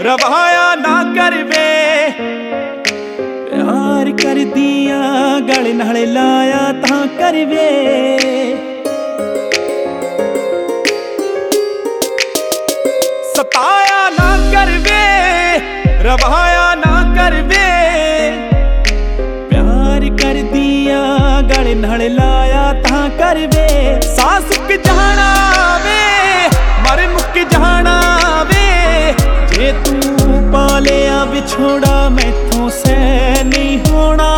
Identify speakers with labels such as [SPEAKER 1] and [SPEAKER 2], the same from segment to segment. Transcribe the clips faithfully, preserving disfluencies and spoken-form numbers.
[SPEAKER 1] रवाया ना कर वे प्यार कर दिया गल नाल लाया तां कर वे सताया ना कर वे रवाया ना कर वे प्यार कर दिया गल नाल लाया तां कर वे सा सुक जाना वे मर मुक जाना वे जे तू पा लिया विछोड़ा मैथों सह नहीं होना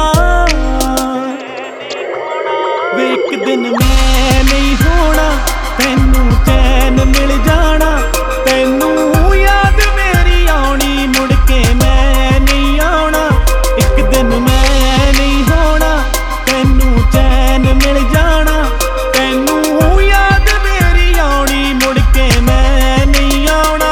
[SPEAKER 1] वे एक दिन मैं नहीं होना तैनू चैन मिल जाना तैनू याद मेरी आनी मुड़ के मैं नहीं आना एक दिन मैं नहीं होना तैनू चैन मिल जाना तैनू याद मेरी आनी मुड़ के मैं नहीं आना।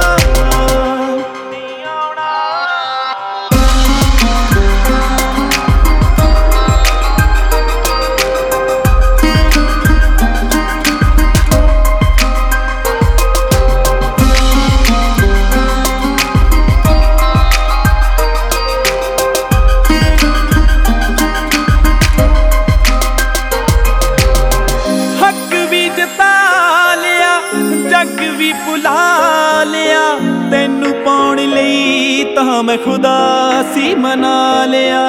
[SPEAKER 1] जग भी भुला लिया तैनू पाउण लई तां मैं खुदा सी मना लिया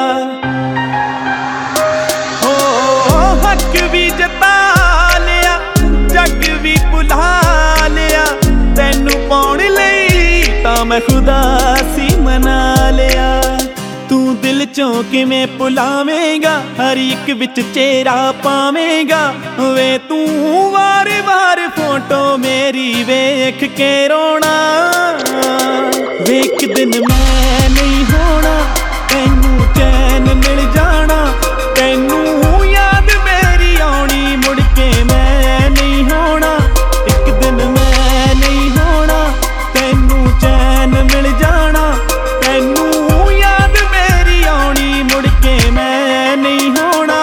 [SPEAKER 1] हो हक भी जता लिया जग भी भुला लिया तैनू पाउण लई तां मैं खुदा सी मना लिया तू दिल चों किवें भुलावेंगा हर एक विच चेहरा पावेंगा वे तू वार वार फोटो मेरी वेख के रोना वे एक दिन मैं नहीं होना तैनू चैन मिल जाना तैनू याद मेरी आनी मुड़ के मैं नहीं होना एक दिन मैं नहीं होना तैनू चैन मिल जाना तैनू याद मेरी आनी मुड़ के मैं नहीं होना।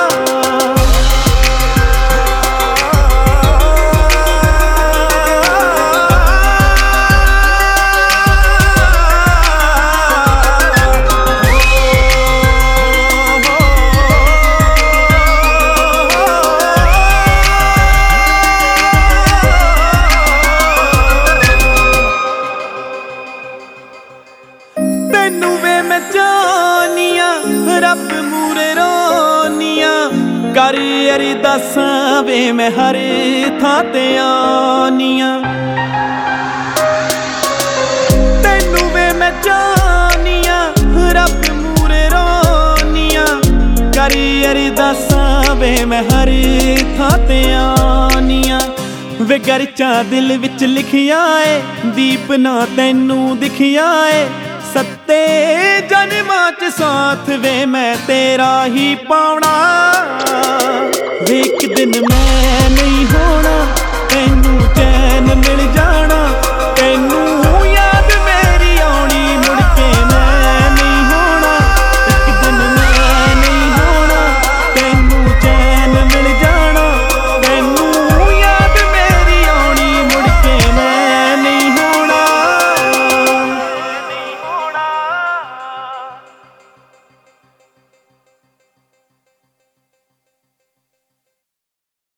[SPEAKER 1] तैनू वे मैं जानिया रब मूरे रोनिया कर अरदासां वे मैं हर थां ते आनिया तैनू वे मैं जानिया रब मूरे रोनिया कर अरदासां वे मैं हर थां ते आनिया वे गरचा दिल विच लिखिया है दीप ना तैनू दिखिया है सत्ते जन्मां च साथ वे मैं तेरा ही पाउणा वे एक दिन मैं